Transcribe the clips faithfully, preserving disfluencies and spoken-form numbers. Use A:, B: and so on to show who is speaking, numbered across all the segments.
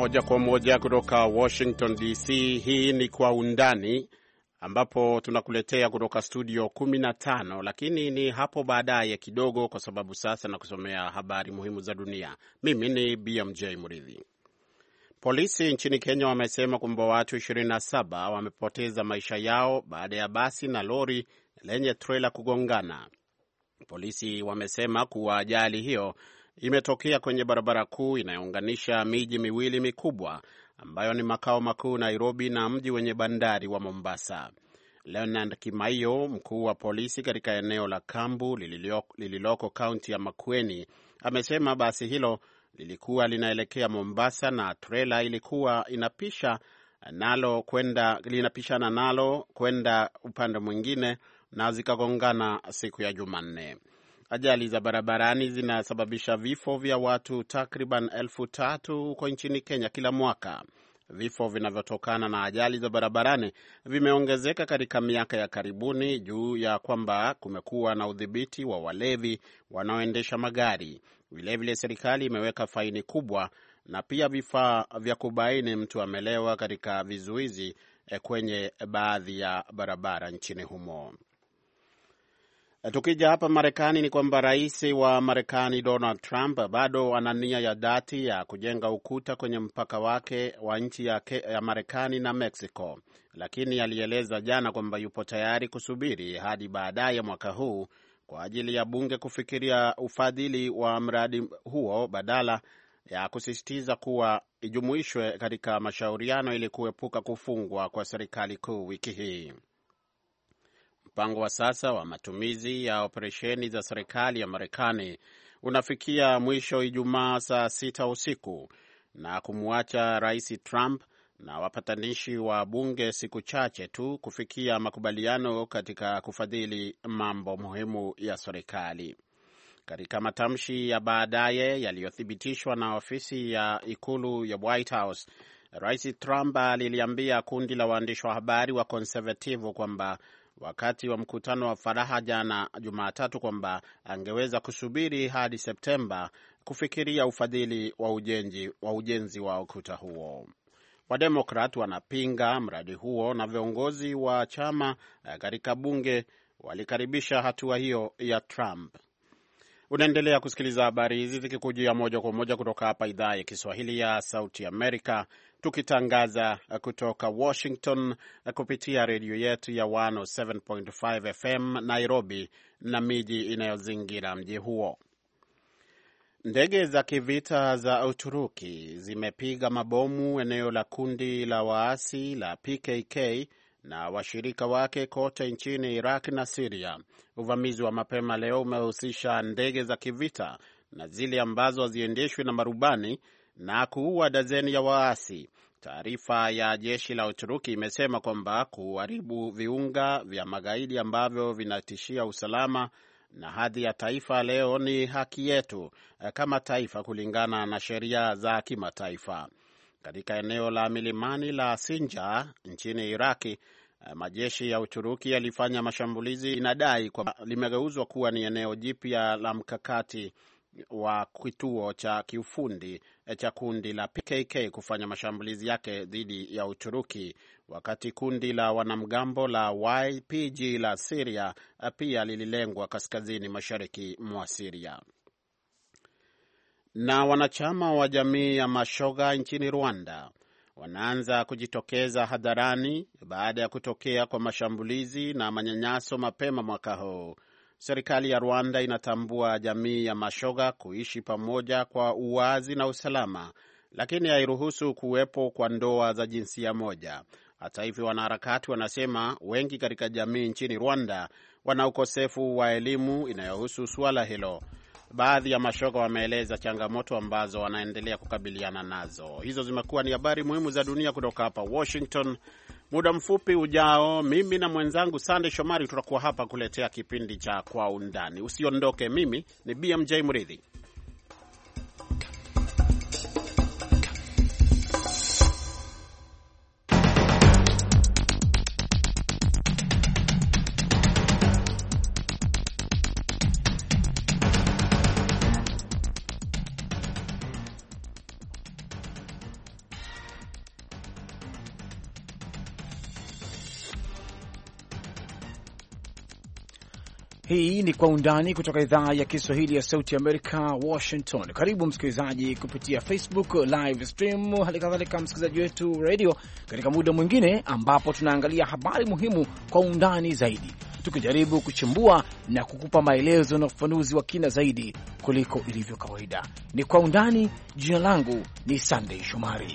A: Moja kwa moja kutoka Washington D C. Hii ni Kwa Undani, ambapo tunakuletea kutoka studio kumi na tano, lakini ni hapo baadaye kidogo, kwa sababu sasa na kusomea habari muhimu za dunia. Mimi ni B M J Muridhi. Polisi nchini Kenya wamesema kwamba watu ishirini na saba wamepoteza maisha yao baada ya basi na lori lenye trela kugongana. Polisi wamesema kuwa ajali hiyo imetokea kwenye barabara kuu inayounganisha miji miwili mikubwa ambayo ni makao makuu Nairobi na mji wenye bandari wa Mombasa. Leonard Kimaiyo, mkuu wa polisi katika eneo la Kambu lililoko kaunti ya Makueni, amesema basi hilo lilikuwa linaelekea Mombasa na trela ilikuwa inapisha nalo kwenda linapishana nalo kwenda upande mwingine na zikagongana siku ya Jumanne. Ajali za barabarani zinasababisha vifo vya watu takriban elfu tatu huko nchini Kenya kila mwaka. Vifo vinavyotokana na ajali za barabarani vimeongezeka katika miaka ya karibuni juu ya kwamba kumekuwa na udhibiti wa walevi wanaoendesha magari. Vilevile serikali imeweka faini kubwa na pia vifaa vya kubaini mtu amelewa katika vizuizi kwenye baadhi ya barabara nchini humo. Tukija hapa Marekani ni kwamba rais wa Marekani Donald Trump bado ana nia ya dhati ya kujenga ukuta kwenye mpaka wake wa nchi ya, ya Marekani na Mexico, lakini alieleza jana kwamba yupo tayari kusubiri hadi baadaye mwaka huu kwa ajili ya bunge kufikiria ufadhili wa mradi huo badala ya kusisitiza kuwa ijumuishwe katika mashauriano ili kuepuka kufungwa kwa serikali kuu wiki hii. Mpango wa sasa wa matumizi ya operesheni za serikali ya Marekani unafikia mwisho Ijumaa saa sita usiku na kumwacha Rais Trump na wapatanishi wa bunge siku chache tu kufikia makubaliano katika kufadhili mambo muhimu ya serikali. Katika matamshi ya baadaye yaliyothibitishwa na ofisi ya ikulu ya White House, Rais Trump aliliambia kundi la waandishi wa habari wa Conservative kwamba wakati wa mkutano wa faraha jana Jumatatu kwamba angeweza kusubiri hadi Septemba kufikiria ufadhili wa ujenzi wa ujenzi wa ukuta huo. Wademokrat wanapinga mradi huo na viongozi wa chama katika bunge walikaribisha hatua hiyo ya Trump. Unaendelea kusikiliza habari hizi zikikujia moja kwa moja kutoka hapa idhaa ya Kiswahili ya Sauti Amerika, tukitangaza kutoka Washington kupitia redio yetu ya one oh seven point five F M Nairobi na miji inayozingira mji huo. Ndege za kivita za Uturuki zimepiga mabomu eneo la kundi la waasi la P K K na washirika wake kote nchini Iraq na Syria. Uvamizi wa mapema leo umehusisha ndege za kivita na zile ambazo haziendeshwi na marubani na kuua dazeni ya waasi. Taarifa ya jeshi la Uturuki imesema kwamba kuharibu viunga vya magaidi ambavyo vinatishia usalama na hadhi ya taifa leo ni haki yetu kama taifa kulingana na sheria za kimataifa. Katika eneo la milimani la Sinjar nchini Iraki, majeshi ya Uturuki yalifanya mashambulizi inadai kwamba limegeuzwa kuwa ni eneo jipya la mkakati wa kituo cha kiufundi cha kundi la P K K kufanya mashambulizi yake dhidi ya Uturuki, wakati kundi la wanamgambo la Y P G la Syria pia lililengwa kaskazini mashariki mwa Syria. Na wanachama wa jamii ya mashoga nchini Rwanda wanaanza kujitokeza hadharani baada ya kutokea kwa mashambulizi na manyanyaso mapema mwaka huu. Serikali ya Rwanda inatambua jamii ya mashoga kuishi pamoja kwa uwazi na usalama, lakini hairuhusu kuwepo kwa ndoa za jinsia moja. Hata hivyo, wanaharakati wanasema wengi katika jamii nchini Rwanda wana ukosefu wa elimu inayohusu suala hilo. Baadhi ya mashoga wameeleza changamoto ambazo wanaendelea kukabiliana nazo. Hizo zimekuwa ni habari muhimu za dunia kutoka hapa Washington. Muda mfupi ujao, mimi na mwenzangu Sande Shomari tutakuwa hapa kuletea kipindi cha Kwa Undani. Usiondoke, mimi ni B M J Muridhi.
B: Hii ni Kwa Undani kutoka idhaa ya Kiswahili ya Sauti Amerika, Washington. Karibu msikilizaji kupitia Facebook live stream, hali kadhalika msikilizaji wetu radio, katika muda mwingine ambapo tunaangalia habari muhimu kwa undani zaidi, tukijaribu kuchimbua na kukupa maelezo na ufafanuzi wa kina zaidi kuliko ilivyo kawaida. Ni Kwa Undani. Jina langu ni Sunday Shomari.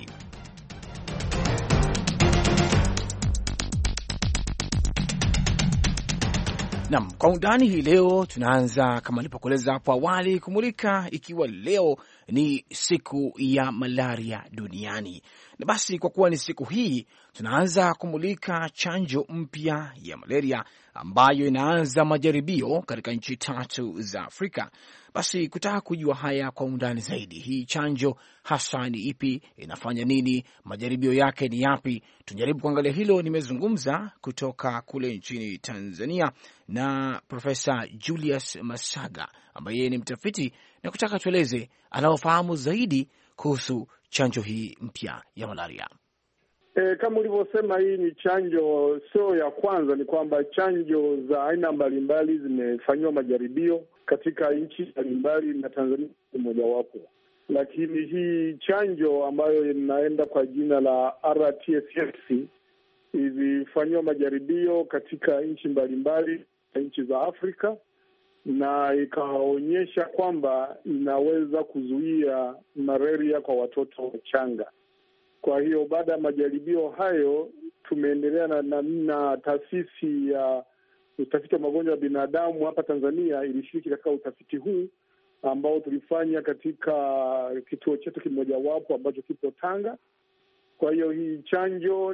B: Naam, Kwa Undani hii leo tunaanza kama nilipokueleza hapo awali kumulika, ikiwa leo ni siku ya malaria duniani. Na basi kwa kuwa ni siku hii, tunaanza kumulika chanjo mpya ya malaria ambayo inaanza majaribio katika nchi tatu za Afrika. Basi kutaka kujua haya kwa undani zaidi, hii chanjo hasa ni ipi, inafanya nini, majaribio yake ni yapi, tujaribu kuangalia hilo. Nimezungumza kutoka kule nchini Tanzania na Profesa Julius Masaga ambaye ni mtafiti, na kutaka tueleze anaofahamu zaidi kuhusu chanjo hii mpya ya malaria.
C: E, kama ulivyosema, hii ni chanjo sio ya kwanza. Ni kwamba chanjo za aina mbalimbali zimefanyiwa majaribio katika nchi mbalimbali na Tanzania ni mojawapo, lakini hii chanjo ambayo inaenda kwa jina la R T S S ilifanyiwa majaribio katika nchi mbalimbali, nchi za Afrika, na ikaonyesha kwamba inaweza kuzuia malaria kwa watoto wachanga. Kwa hiyo baada ya majaribio hayo tumeendelea na, na, na taasisi ya utafiti wa magonjwa ya binadamu hapa Tanzania ilishiriki katika utafiti huu ambao tulifanya katika kituo chetu kimojawapo ambacho kipo Tanga. Kwa hiyo hii chanjo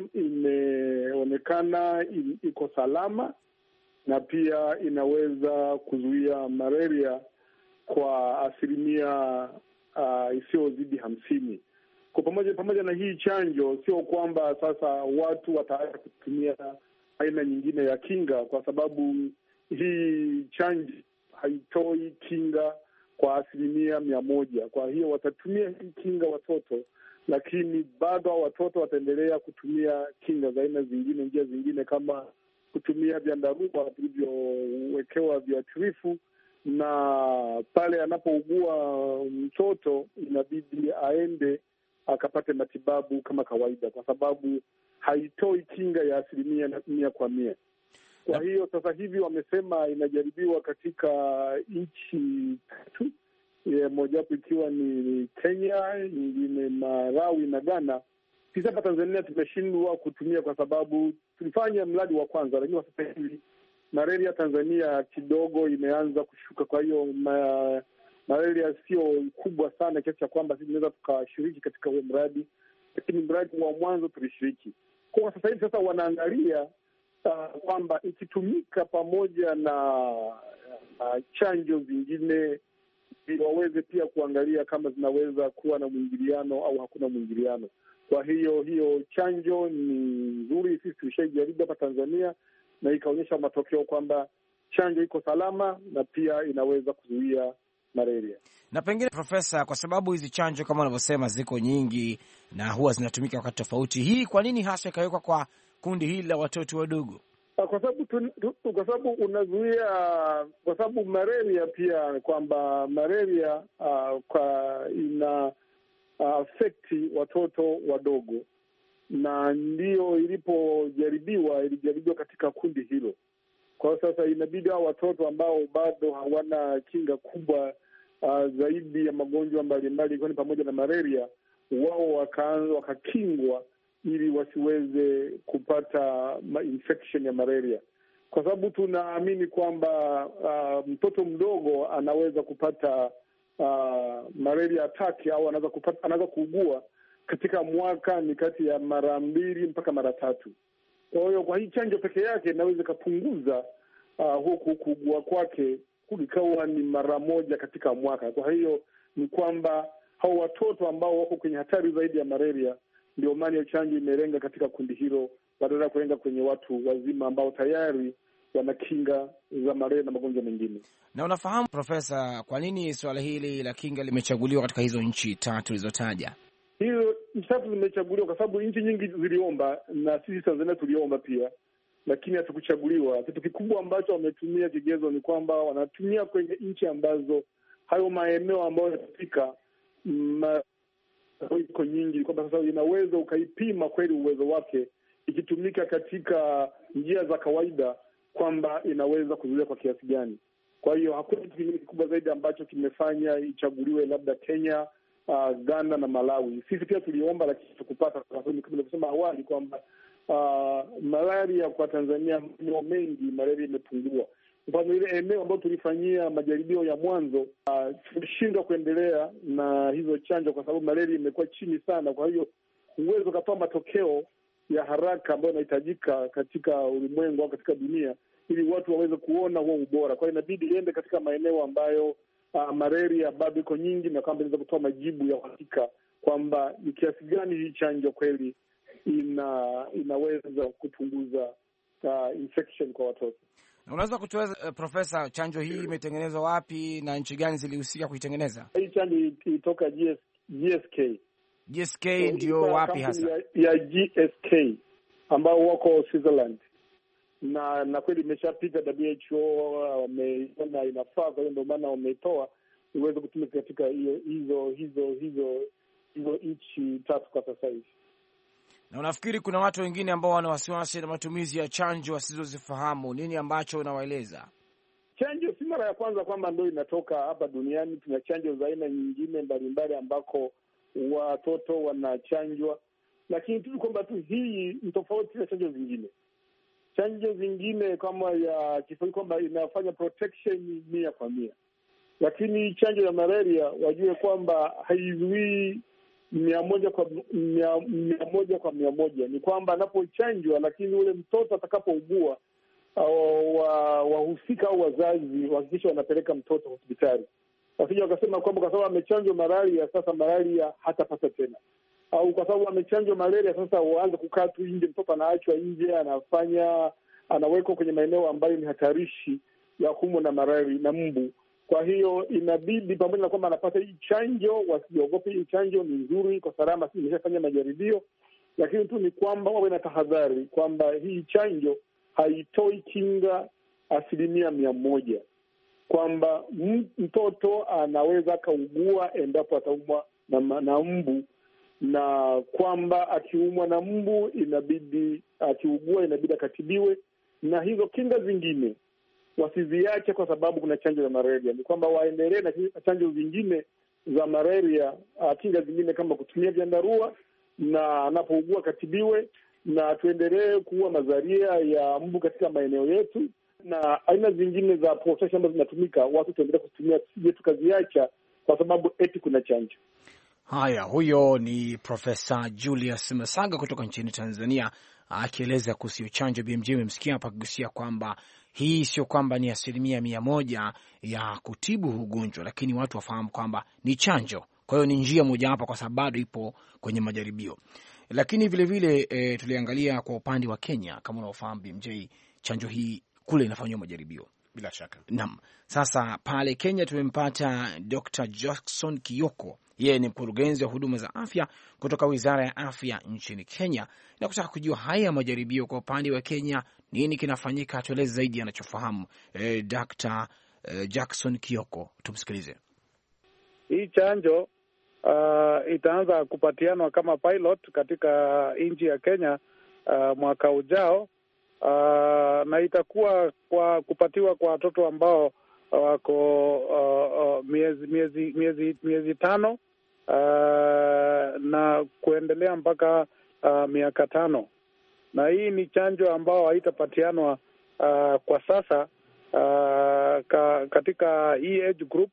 C: imeonekana iko salama na pia inaweza kuzuia malaria kwa asilimia uh, isiyozidi hamsini. Kwa pamoja pamoja na hii chanjo, sio kwamba sasa watu wataacha kutumia aina nyingine ya kinga, kwa sababu hii chanjo haitoi kinga kwa asilimia mia moja. Kwa hiyo watatumia hii kinga watoto, lakini bado watoto wataendelea kutumia kinga za aina zingine, njia zingine kama kutumia vyandarua vilivyowekewa viuatilifu, na pale anapougua mtoto inabidi aende akapate matibabu kama kawaida, kwa sababu haitoi kinga ya asilimia mia kwa mia. Kwa hiyo sasa hivi wamesema inajaribiwa katika nchi tatu, mojawapo ikiwa ni Kenya, nyingine Malawi na Ghana. Sisi hapa Tanzania tumeshindwa kutumia kwa sababu tulifanya mradi wa kwanza, lakini sasa hivi malaria Tanzania kidogo imeanza kushuka. Kwa hiyo ma, malaria sio kubwa sana kiasi cha kwamba sisi tunaweza tukashiriki katika huo mradi, lakini mradi wa mwanzo tulishiriki. Kwa sasa hivi sasa wanaangalia uh, kwamba ikitumika pamoja na uh, chanjo zingine waweze pia kuangalia kama zinaweza kuwa na mwingiliano au hakuna mwingiliano. Kwa hiyo hiyo chanjo ni nzuri, sisi tulishaijaribu hapa Tanzania na ikaonyesha matokeo kwamba chanjo iko salama na pia inaweza kuzuia malaria.
B: Na pengine Profesa, kwa sababu hizi chanjo kama unavyosema ziko nyingi na huwa zinatumika wakati tofauti, hii kwa nini hasa ikawekwa kwa kundi hili la watoto wadogo?
C: Kwa sababu kwa sababu unazuia, kwa sababu malaria pia kwamba malaria uh, kwa ina uh, affecti watoto wadogo, na ndio ilipojaribiwa ilijaribiwa katika kundi hilo. Kwa sasa inabidi hao watoto ambao bado hawana kinga kubwa uh, zaidi ya magonjwa mbalimbali ikiwa ni pamoja na malaria, wao wakaanza wakakingwa ili wasiweze kupata infection ya malaria, kwa sababu tunaamini kwamba uh, mtoto mdogo anaweza kupata uh, malaria attack au anaweza kupata anaweza kuugua katika mwaka ni kati ya mara mbili mpaka mara tatu. Kwa hiyo kwa hii chanjo peke yake inaweza kupunguza uh, huku kuugua kwake kulikawa ni mara moja katika mwaka. Kwa hiyo ni kwamba hao watoto ambao wako kwenye hatari zaidi ya malaria, ndio maana chanjo imelenga katika kundi hilo badala ya kulenga kwenye watu wazima ambao tayari wana kinga za malaria na magonjwa mengine.
B: Na unafahamu Profesa, kwa nini swala hili la kinga limechaguliwa katika hizo nchi tatu ulizotaja?
C: Hizo nchi tatu zimechaguliwa kwa sababu nchi nyingi ziliomba, na sisi Tanzania tuliomba pia, lakini hatukuchaguliwa. Kitu kikubwa ambacho wametumia kigezo ni kwamba wanatumia kwenye nchi ambazo hayo maeneo ambayo yanafika iko nyingi, kwamba sasa inaweza ukaipima kweli uwezo wake ikitumika katika njia za kawaida, kwamba inaweza kuzuia kwa kiasi gani. Kwa hiyo hakuna kitu kingine kikubwa zaidi ambacho kimefanya ichaguliwe labda Kenya, uh, Ghana na Malawi. Sisi pia tuliomba, lakini tukupata, kwa sababu kama nilivyosema awali kwamba uh, malaria kwa Tanzania maeneo mengi malaria imepungua. Mfano ile eneo ambayo tulifanyia majaribio ya mwanzo tumeshindwa uh, kuendelea na hizo chanjo kwa sababu malaria imekuwa chini sana. Kwa hiyo uwezo ukatoa matokeo ya haraka ambayo inahitajika katika ulimwengu au katika dunia ili watu waweze kuona huo ubora. Kwa hiyo inabidi iende katika maeneo ambayo uh, malaria bado iko nyingi na kwamba inaweza kutoa majibu ya uhakika kwamba ni kiasi gani hii chanjo kweli ina inaweza kupunguza uh, infection kwa watoto.
B: Na unaweza kutueleza uh, Profesa, chanjo hii imetengenezwa wapi na nchi gani zilihusika kuitengeneza?
C: Hii chanjo ilitoka G S K. G S K
B: so, ndio wapi hasa?
C: Ya, ya G S K ambao wako Switzerland. Na na kweli imeshapita W H O, wameona inafaa, kwa hiyo ndio maana wameitoa iweze kutumika katika hiyo hizo hizo hizo hizo nchi tatu kwa sasa hivi.
B: Na unafikiri kuna watu wengine ambao wana wasiwasi na matumizi ya chanjo wasizozifahamu, nini ambacho unawaeleza?
C: Chanjo si mara ya kwanza kwamba ndio inatoka hapa duniani. Tuna chanjo za aina nyingine mbalimbali ambako watoto wanachanjwa, lakini tu kwamba tu hii ni tofauti na chanjo zingine. Chanjo zingine kama ya kifua kwamba inafanya protection mia kwa mia, lakini chanjo ya malaria wajue kwamba haizuii mia moja kwa mia, mia moja kwa mia moja. Ni kwamba anapochanjwa, lakini ule mtoto atakapougua, wahusika au wazazi wahakikisha wanapeleka mtoto hospitali. Wasije wakasema kwamba kwa sababu amechanjwa malaria sasa malaria hatapata tena, au kwa sababu amechanjwa malaria sasa waanze kukaa tu nje, mtoto anaachwa nje, anafanya anawekwa kwenye maeneo ambayo ni hatarishi ya kuumwa na malaria na mbu. Kwa hiyo inabidi pamoja na kwamba anapata hii chanjo, wasiogope. Hii chanjo ni nzuri kwa salama, sisi nimeshafanya majaribio, lakini tu ni kwamba wawe na tahadhari kwamba hii chanjo haitoi kinga asilimia mia moja, kwamba mtoto anaweza akaugua endapo ataumwa na, na mbu, na kwamba akiumwa na mbu inabidi akiugua inabidi akatibiwe, na hizo kinga zingine wasiziache kwa sababu kuna chanjo ya malaria. Ni kwamba waendelee na chanjo zingine za malaria, kinga zingine kama kutumia vyandarua, na anapougua katibiwe, na tuendelee kuua mazalia ya mbu katika maeneo yetu, na aina zingine za protection ambazo zinatumika watu tuendelee kutumia, sije tukaziacha kwa sababu eti kuna chanjo.
B: Haya, huyo ni Profesa Julius Masaga kutoka nchini Tanzania akieleza kuhusu chanjo. B M J umemsikia hapa akigusia kwamba hii sio kwamba ni asilimia mia moja ya kutibu ugonjwa, lakini watu wafahamu kwamba ni chanjo. Kwa hiyo ni njia moja hapa, kwa sababu bado ipo kwenye majaribio. Lakini vile vile e, tuliangalia kwa upande wa Kenya, kama unaofahamu B M J, chanjo hii kule inafanywa majaribio.
A: Bila shaka.
B: Naam. Sasa pale Kenya tumempata Doctor Jackson Kioko. Yeye ni mkurugenzi wa huduma za afya kutoka Wizara ya Afya nchini Kenya, na kutaka kujua haya majaribio kwa upande wa Kenya, nini kinafanyika, atueleze zaidi anachofahamu. E, Doctor e, Jackson Kioko, tumsikilize.
D: Hii chanjo uh, itaanza kupatianwa kama pilot katika nchi ya Kenya uh, mwaka ujao. Uh, na itakuwa kwa kupatiwa kwa watoto ambao wako uh, uh, miezi miezi miezi miezi tano uh, na kuendelea mpaka uh, miaka tano. Na hii ni chanjo ambao haitapatianwa uh, kwa sasa uh, ka, katika hii age group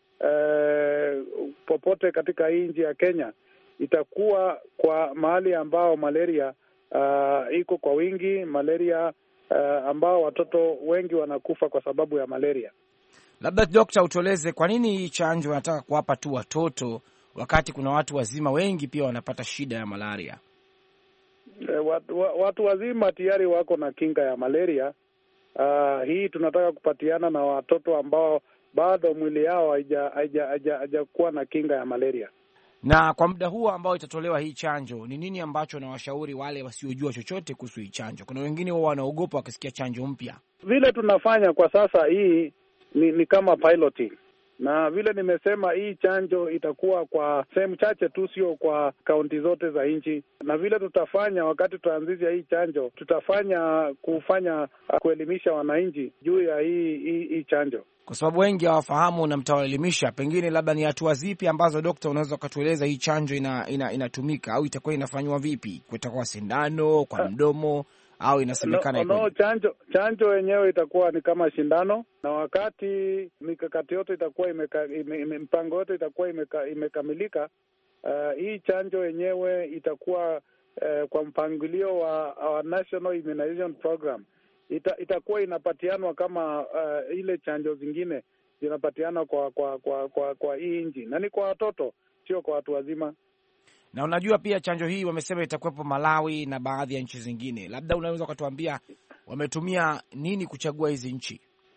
D: uh, popote katika hii nchi ya Kenya. Itakuwa kwa mahali ambao malaria Uh, iko kwa wingi, malaria uh, ambao watoto wengi wanakufa kwa sababu ya malaria.
B: Labda daktari, utueleze kwa nini hii chanjo wanataka kuwapa tu watoto wakati kuna watu wazima wengi pia wanapata shida ya malaria?
D: Uh, watu, watu wazima tayari wako na kinga ya malaria. Uh, hii tunataka kupatiana na watoto ambao bado mwili yao haija haija haija kuwa na kinga ya malaria.
B: Na kwa muda huo ambao itatolewa hii chanjo, ni nini ambacho nawashauri wale wasiojua chochote kuhusu hii chanjo? Kuna wengine wao wanaogopa wakisikia chanjo mpya.
D: Vile tunafanya kwa sasa hii ni, ni kama piloting. Na vile nimesema, hii chanjo itakuwa kwa sehemu chache tu, sio kwa kaunti zote za nchi. Na vile tutafanya wakati tutaanzisha hii chanjo, tutafanya kufanya kuelimisha wananchi juu ya hii, hii, hii chanjo,
B: kwa sababu wengi hawafahamu na mtawaelimisha. Pengine labda ni hatua zipi ambazo dokta unaweza ukatueleza hii chanjo ina, ina, inatumika au itakuwa inafanywa vipi? Kutakuwa sindano kwa mdomo au inasemekana
D: no, no, chanjo chanjo yenyewe itakuwa ni kama shindano, na wakati mikakati yote itakuwa imeka, ime, mpango yote itakuwa imeka, imekamilika, uh, hii chanjo yenyewe itakuwa uh, kwa mpangilio wa, wa National Immunization Program. Ita, itakuwa inapatianwa kama uh, ile chanjo zingine zinapatiana kwa kwa kwa kwa, kwa hii nchi, na ni kwa watoto, sio kwa watu wazima.
B: Na unajua pia chanjo hii wamesema itakuwepo Malawi na baadhi ya nchi zingine. Labda unaweza ukatuambia wametumia nini kuchagua hizi nchi?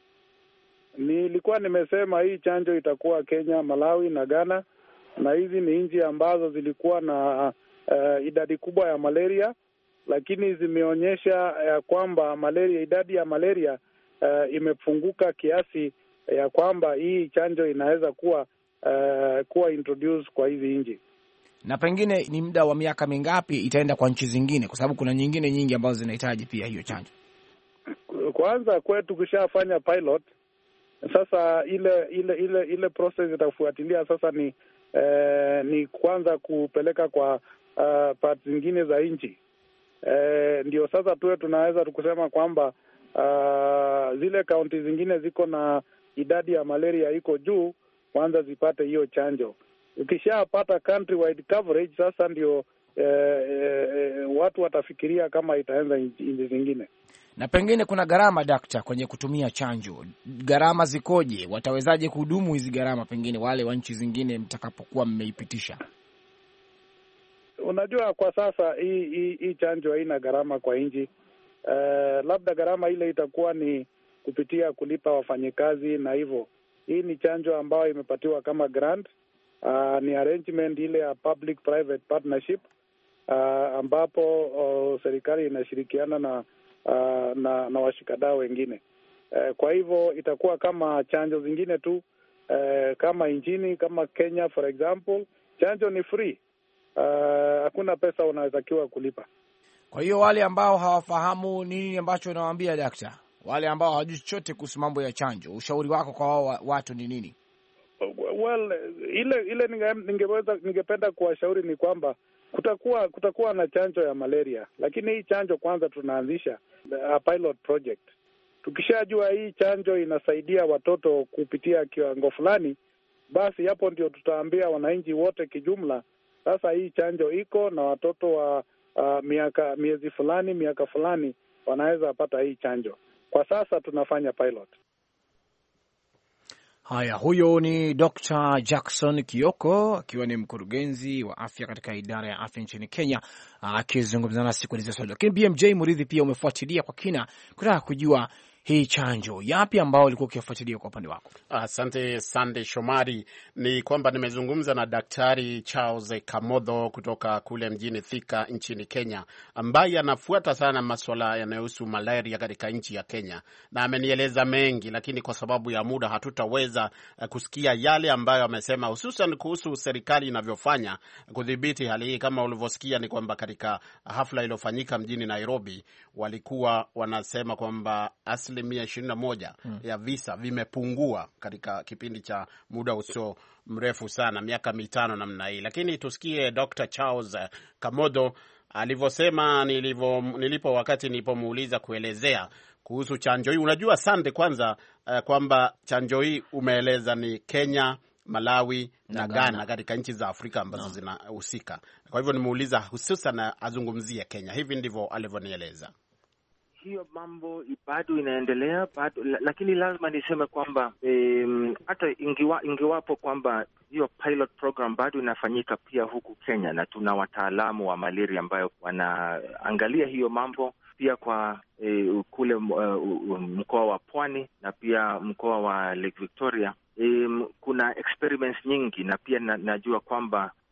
D: Nilikuwa nimesema hii chanjo itakuwa Kenya, Malawi na Ghana, na hizi ni nchi ambazo zilikuwa na uh, idadi kubwa ya malaria, lakini zimeonyesha ya kwamba malaria, idadi ya malaria uh, imepunguka kiasi ya kwamba hii chanjo inaweza kuwa uh, kuwa introduce kwa hizi nchi.
B: Na pengine ni muda wa miaka mingapi itaenda kwa nchi zingine, kwa sababu kuna nyingine nyingi ambazo zinahitaji pia hiyo chanjo?
D: Kwanza kwetu kushafanya pilot, sasa ile ile ile ile process itafuatilia sasa ni eh, ni kwanza kupeleka kwa uh, parts zingine za nchi. Eh, ndio sasa tuwe tunaweza tukusema kwamba uh, zile kaunti zingine ziko na idadi ya malaria iko juu, kwanza zipate hiyo chanjo. Ukishapata countrywide coverage, sasa ndio eh, eh, watu watafikiria kama itaanza nchi zingine.
B: Na pengine kuna gharama dakta kwenye kutumia chanjo, gharama zikoje? Watawezaje kuhudumu hizi gharama, pengine wale wa nchi zingine mtakapokuwa mmeipitisha?
D: Unajua, kwa sasa hii hii, hii chanjo haina gharama kwa nchi. Uh, labda gharama ile itakuwa ni kupitia kulipa wafanyikazi na hivyo. Hii ni chanjo ambayo imepatiwa kama grant. Uh, ni arrangement ile ya public private partnership, uh, ambapo uh, serikali inashirikiana na uh, na, na washikadau wengine. Uh, kwa hivyo itakuwa kama chanjo zingine tu, uh, kama nchini kama Kenya for example, chanjo ni free. Hakuna uh, pesa unawetakiwa kulipa.
B: Kwa hiyo wale ambao hawafahamu nini ambacho unawaambia dakta, wale ambao hawajui chochote kuhusu mambo ya chanjo, ushauri wako kwa wao watu ni nini?
D: Well, ile ile ningeweza ningependa kuwashauri ni kwamba kutakuwa kutakuwa na chanjo ya malaria, lakini hii chanjo kwanza tunaanzisha a pilot project. Tukishajua hii chanjo inasaidia watoto kupitia kiwango fulani, basi hapo ndio tutaambia wananchi wote kijumla, sasa hii chanjo iko na watoto wa uh, miaka miezi fulani miaka fulani wanaweza pata hii chanjo. Kwa sasa tunafanya pilot.
B: Haya, huyo ni Doctor Jackson Kioko akiwa ni mkurugenzi wa afya katika idara ya afya nchini Kenya akizungumza nasi kuelezea swali. Lakini B M J Muridhi pia umefuatilia kwa kina kutaka kujua hii chanjo yapi ambao ulikuwa ukifuatilia kwa upande wako?
A: Asante Sande Shomari. Ni kwamba nimezungumza na Daktari Charles Kamodho kutoka kule mjini Thika nchini Kenya, ambaye anafuata sana masuala yanayohusu malaria katika nchi ya Kenya, na amenieleza mengi, lakini kwa sababu ya muda hatutaweza kusikia yale ambayo amesema, hususan kuhusu serikali inavyofanya kudhibiti hali hii. Kama ulivyosikia ni kwamba katika hafla iliyofanyika mjini Nairobi walikuwa wanasema kwamba asilimia ishirini na moja hmm. ya visa vimepungua katika kipindi cha muda usio mrefu sana, miaka mitano namna hii. Lakini tusikie Doctor Charles Kamodho alivyosema nilivyo nilipo wakati nilipomuuliza kuelezea kuhusu chanjo hii. Unajua Sande, kwanza uh, kwamba chanjo hii umeeleza ni Kenya, Malawi na, na Ghana katika nchi za Afrika ambazo no. zinahusika. Kwa hivyo nimuuliza hususan azungumzie Kenya. Hivi ndivyo alivyonieleza.
E: Hiyo mambo bado inaendelea bado, lakini lazima niseme kwamba hata e, ingiwa, ingiwapo kwamba hiyo pilot program bado inafanyika pia huku Kenya, na tuna wataalamu wa malaria ambayo wanaangalia hiyo mambo pia kwa e, kule uh, mkoa wa Pwani na pia mkoa wa Lake Victoria. E, kuna experiments nyingi, na pia na, najua kwamba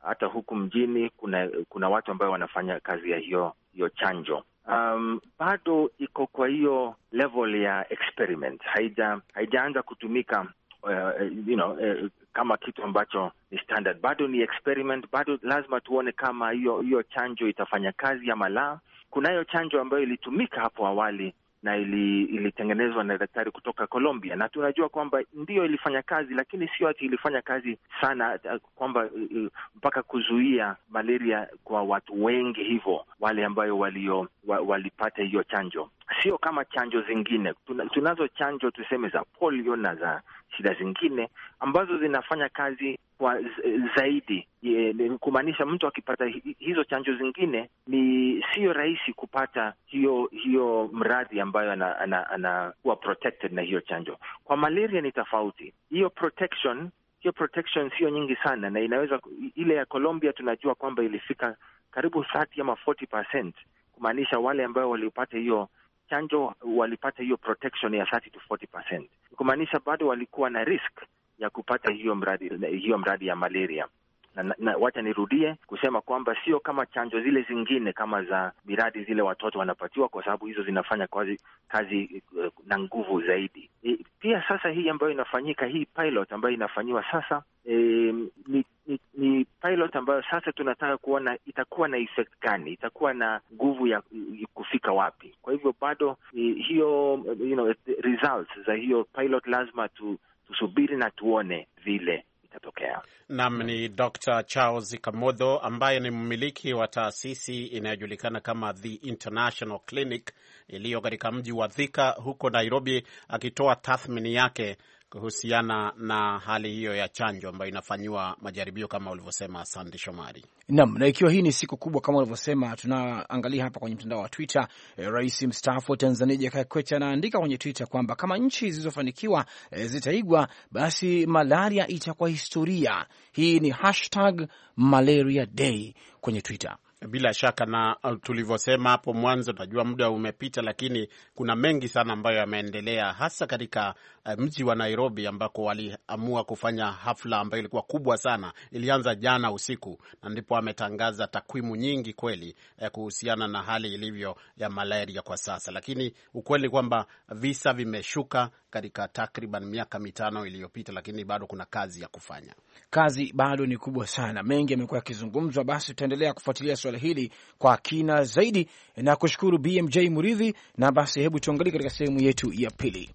E: hata huku mjini kuna kuna watu ambao wanafanya kazi ya hiyo hiyo chanjo. Um, bado iko kwa hiyo level ya experiment, haija haijaanza kutumika uh, you know uh, kama kitu ambacho ni standard. Bado ni experiment, bado lazima tuone kama hiyo hiyo chanjo itafanya kazi ama la. Kunayo chanjo ambayo ilitumika hapo awali na ili, ilitengenezwa na daktari kutoka Colombia, na tunajua kwamba ndio ilifanya kazi, lakini sio ati ilifanya kazi sana kwamba mpaka kuzuia malaria kwa watu wengi hivyo, wale ambao walio walipata hiyo chanjo. Sio kama chanjo zingine. Tuna, tunazo chanjo tuseme za polio na za shida zingine ambazo zinafanya kazi kwa zaidi. Kumaanisha mtu akipata hizo chanjo zingine ni sio rahisi kupata hiyo hiyo mradhi ambayo ana, ana, ana kuwa protected na hiyo chanjo. Kwa malaria ni tofauti. Hiyo protection, hiyo protection sio nyingi sana, na inaweza, ile ya Colombia tunajua kwamba ilifika karibu thelathini ama arobaini percent. Kumaanisha wale ambao walipata hiyo chanjo walipata hiyo protection ya thelathini to arobaini percent. Kumaanisha bado walikuwa na risk ya kupata hiyo mradi hiyo mradi ya malaria. Na, na, na wacha nirudie kusema kwamba sio kama chanjo zile zingine kama za miradi zile watoto wanapatiwa, kwa sababu hizo zinafanya kazi, kazi uh, na nguvu zaidi. E, pia sasa hii ambayo inafanyika, hii pilot ambayo inafanyiwa sasa e, ni, ni, ni pilot ambayo sasa tunataka kuona itakuwa na effect gani, itakuwa na nguvu ya kufika wapi. Kwa hivyo bado e, hiyo you know, results za hiyo pilot lazima tu, tusubiri na tuone vile itatokea.
A: Naam, ni Doctor Charles Kamodho ambaye ni mmiliki wa taasisi inayojulikana kama The International Clinic iliyo katika mji wa Thika huko Nairobi, akitoa tathmini yake kuhusiana na hali hiyo ya chanjo ambayo inafanyiwa majaribio kama ulivyosema Sandy Shomari.
B: Naam, na ikiwa hii ni siku kubwa kama ulivyosema, tunaangalia hapa kwenye mtandao wa Twitter, eh, Rais mstaafu wa Tanzania Jakaya Kikwete anaandika kwenye Twitter kwamba kama nchi zilizofanikiwa eh, zitaigwa, basi malaria itakuwa historia. Hii ni hashtag Malaria Day kwenye Twitter.
A: Bila shaka, na tulivyosema hapo mwanzo, najua muda umepita, lakini kuna mengi sana ambayo yameendelea, hasa katika uh, mji wa Nairobi ambako waliamua kufanya hafla ambayo ilikuwa kubwa sana. Ilianza jana usiku na ndipo ametangaza takwimu nyingi kweli eh, kuhusiana na hali ilivyo ya malaria kwa sasa, lakini ukweli kwamba visa vimeshuka katika takriban miaka mitano iliyopita, lakini bado kuna kazi ya kufanya.
B: Kazi bado ni kubwa sana, mengi yamekuwa yakizungumzwa. Basi tutaendelea kufuatilia swala hili kwa kina zaidi, na kushukuru B M J Muridhi. Na basi hebu tuangalie katika sehemu yetu ya pili.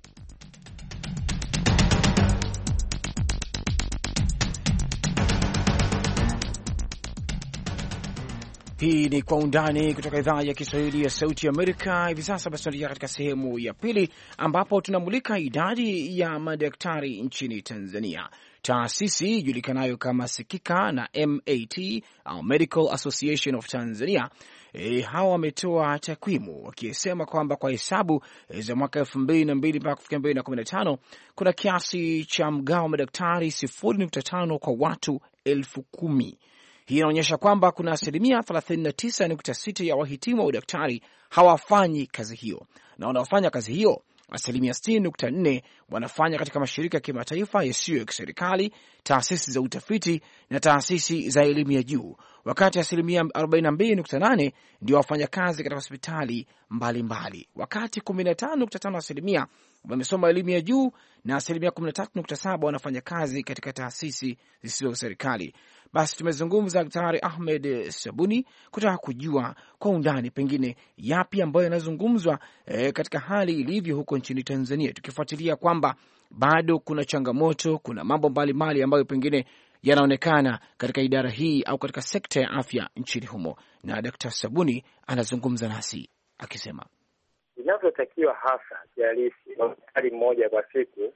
B: Hii ni Kwa Undani kutoka idhaa ya Kiswahili ya Sauti ya Amerika. Hivi sasa basi tunaelekea katika sehemu ya pili ambapo tunamulika idadi ya madaktari nchini Tanzania. Taasisi ijulikanayo kama Sikika na M A T au Medical Association of Tanzania, e, hawa wametoa takwimu wakisema kwamba kwa hesabu e, za mwaka elfu mbili na mbili mpaka elfu mbili na kumi na tano kuna kiasi cha mgao wa madaktari sifuri nukta tano kwa watu elfu kumi. Hii inaonyesha kwamba kuna asilimia thelathini na tisa nukta sita ya wahitimu wa udaktari hawafanyi kazi hiyo, na wanaofanya kazi hiyo asilimia sitini nukta nne wanafanya katika mashirika ya kimataifa yasiyo ya kiserikali, taasisi za utafiti na taasisi za elimu ya juu, wakati asilimia arobaini na mbili nukta nane ndio wafanya kazi katika hospitali mbalimbali, wakati kumi na tano nukta tano asilimia wamesoma elimu ya juu na asilimia kumi na tatu nukta saba wanafanya kazi katika taasisi zisizo za serikali. Basi tumezungumza Daktari Ahmed Sabuni kutaka kujua kwa undani pengine yapi ambayo yanazungumzwa e, katika hali ilivyo huko nchini Tanzania, tukifuatilia kwamba bado kuna changamoto, kuna mambo mbalimbali ambayo pengine yanaonekana katika idara hii au katika sekta ya afya nchini humo. Na Daktari Sabuni anazungumza nasi akisema
F: inavyotakiwa hasa kihalisi daktari mmoja kwa siku,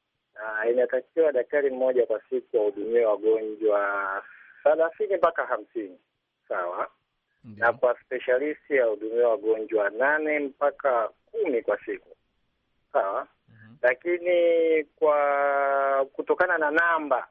F: na inatakiwa daktari mmoja kwa siku wahudumie wagonjwa thelathini mpaka hamsini, sawa? Mm-hmm. Na kwa specialisti ahudumie wagonjwa nane mpaka kumi kwa siku, sawa? Mm-hmm. Lakini kwa kutokana na namba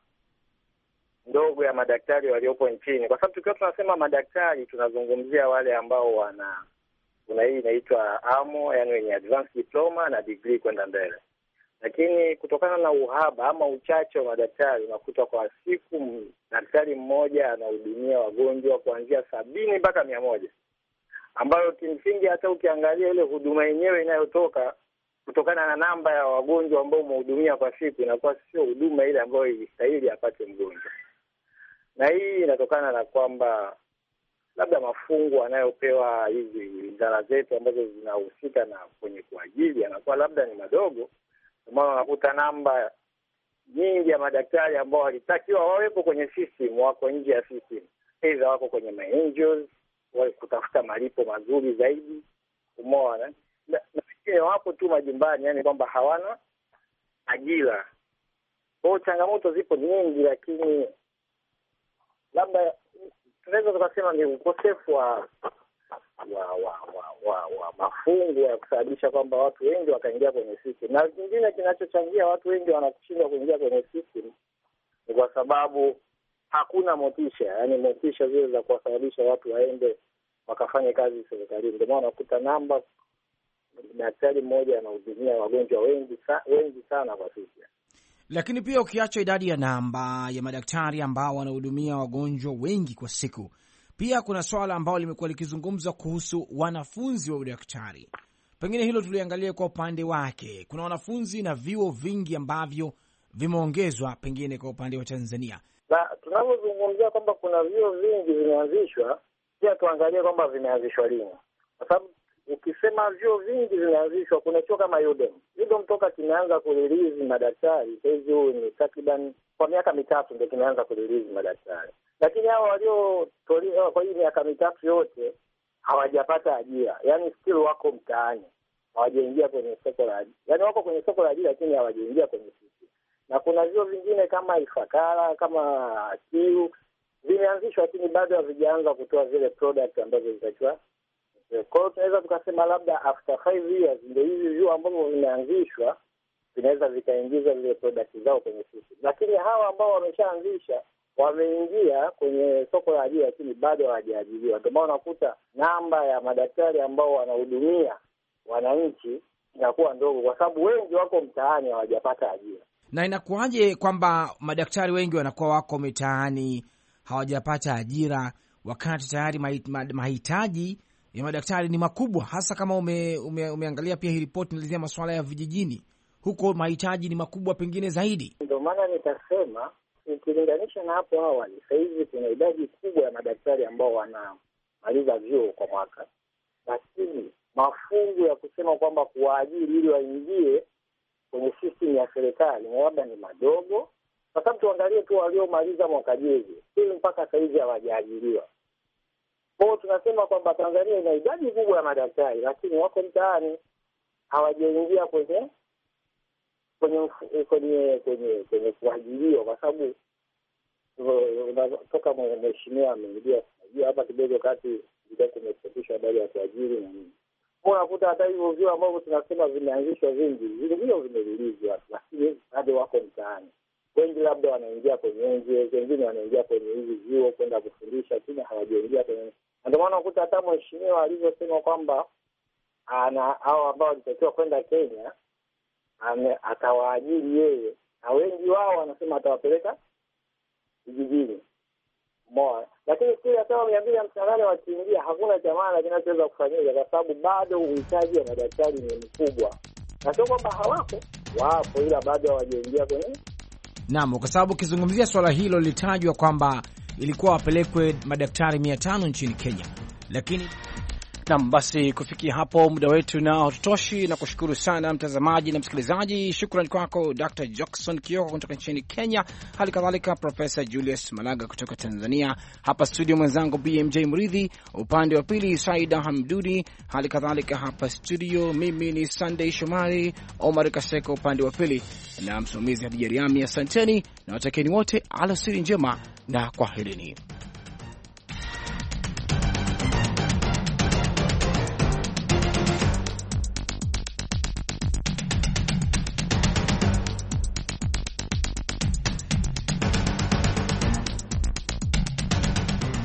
F: ndogo ya madaktari waliopo nchini, kwa sababu tukiwa tunasema madaktari tunazungumzia wale ambao wana kuna hii inaitwa A M O, yani wenye advanced diploma na degree kwenda mbele. lakini kutokana na uhaba ama uchache wa madaktari unakuta kwa siku daktari mmoja anahudumia wagonjwa kuanzia sabini mpaka mia moja, ambayo kimsingi hata ukiangalia ile huduma yenyewe inayotoka kutokana na namba ya wagonjwa ambao umehudumia kwa siku inakuwa sio huduma ile ambayo ilistahili apate mgonjwa. Na hii inatokana na kwamba labda mafungu anayopewa hizi wizara zetu ambazo zinahusika na kwenye kuajiri yanakuwa labda ni madogo. Kwa maana unakuta namba nyingi ya madaktari ambao walitakiwa wawepo kwenye system wako nje ya system. Aidha wako kwenye ma N G Os wale kutafuta malipo mazuri zaidi, umeona, na wengine wapo tu majumbani, yani kwamba hawana ajira. Kwa changamoto zipo nyingi, lakini labda tunaweza tukasema ni ukosefu wa wa wa wa, wa, wa mafungu ya kusababisha kwamba watu wengi wakaingia kwenye system. Na kingine kinachochangia watu wengi wanakushindwa kuingia kwenye system ni kwa sababu hakuna motisha, yani motisha zile za kuwasababisha watu waende wakafanye kazi serikalini. Ndio maana unakuta namba daktari mmoja anahudumia wagonjwa wengi sa, wengi sana kwa siku.
B: Lakini pia ukiacha idadi ya namba ya madaktari ambao wanahudumia wagonjwa wengi kwa siku, pia kuna swala ambalo limekuwa likizungumzwa kuhusu wanafunzi wa udaktari. Pengine hilo tuliangalia kwa upande wake. Kuna wanafunzi na vyuo vingi ambavyo vimeongezwa pengine kwa upande wa Tanzania.
F: Na tunapozungumzia kwamba kuna vyuo vingi vimeanzishwa, pia tuangalie kwamba vimeanzishwa lini. Kwa sababu ukisema vyuo vingi vimeanzishwa, kuna chuo kama U D O M. U D O M toka kimeanza kurelease madaktari, hizi ni takriban kwa miaka mitatu ndio kimeanza kurelease madaktari. Lakini hao walio tolewa kwa hii miaka mitatu yote hawajapata ajira. Yaani still wako mtaani. Hawajaingia kwenye soko la ajira. Yaani wako kwenye soko la ajira lakini hawajaingia kwenye sisi. Na kuna vyuo vingine kama Ifakara, kama Kiu vimeanzishwa lakini bado havijaanza kutoa zile product ambazo zitakuwa. Kwa hiyo tunaweza tukasema labda after five years ndio hivi vyuo ambavyo vimeanzishwa vinaweza vikaingiza zile product zao kwenye sisi. Lakini hawa ambao wameshaanzisha wameingia kwenye soko la ajira lakini bado hawajaajiriwa. Ndio maana unakuta namba ya madaktari ambao wanahudumia wananchi inakuwa ndogo kwa sababu wengi wako mtaani hawajapata ajira.
B: Na inakuwaje kwamba madaktari wengi wanakuwa wako mitaani hawajapata ajira wakati tayari mahitaji ya madaktari ni makubwa, hasa kama ume, ume, umeangalia pia hii report inaelezea masuala ya vijijini. Huko mahitaji ni makubwa pengine zaidi.
F: Ndio maana nitasema ukilinganisha na hapo awali, sasa hivi kuna idadi kubwa ya madaktari ambao wanamaliza vyuo kwa mwaka. Lakini mafungu ya kusema kwamba kuwaajiri ili waingie kwenye system ya serikali labda ni madogo. Kwa sababu tuangalie tu waliomaliza mwaka jezi, ili mpaka sasa hivi hawajaajiriwa. Kwa tunasema kwamba Tanzania ina idadi kubwa ya madaktari lakini wako mtaani hawajaingia kwenye kwenye kwenye kwenye kwenye kuajiriwa kwa sababu unatoka mheshimiwa ameingia unajua hapa kidogo kati ndio kumepitishwa habari ya kuajiri na nini. Kwa unakuta hata hivyo vyuo ambavyo tunasema vimeanzishwa vingi vingine vimerelease lakini bado wako mtaani. Wengi labda wanaingia kwenye nje, wengine wanaingia kwenye hizi vyuo kwenda kufundisha lakini hawajaingia kwenye. Ndio maana unakuta hata mheshimiwa alivyosema kwamba ana hao ambao walitakiwa kwenda Kenya atawaajiri yeye, na wengi wao wanasema atawapeleka vijijini. Moja. Lakini kile hata mia mbili hamsini na nane wakiingia hakuna chamana kinachoweza kufanyika kwa sababu bado uhitaji wa madaktari ni mkubwa. Na sio kwamba hawako, wapo ila bado hawajaingia kwenye.
B: Naam, kwa sababu kizungumzia swala hilo lilitajwa kwamba ilikuwa wapelekwe madaktari mia tano nchini Kenya. Lakini Naam, basi kufikia hapo muda wetu na hautoshi, na kushukuru sana mtazamaji na msikilizaji. Shukrani kwako Doctor Jackson Kioko kutoka nchini Kenya, hali kadhalika Professor Julius Malaga kutoka Tanzania. Hapa studio mwenzangu B M J Mridhi, upande wa pili Saida Hamduni, hali kadhalika hapa studio mimi ni Sunday Shomari, Omar Kaseko upande wa pili, na msimamizi Hadija Riami. Asanteni na watakeni wote alasiri njema na kwaherini.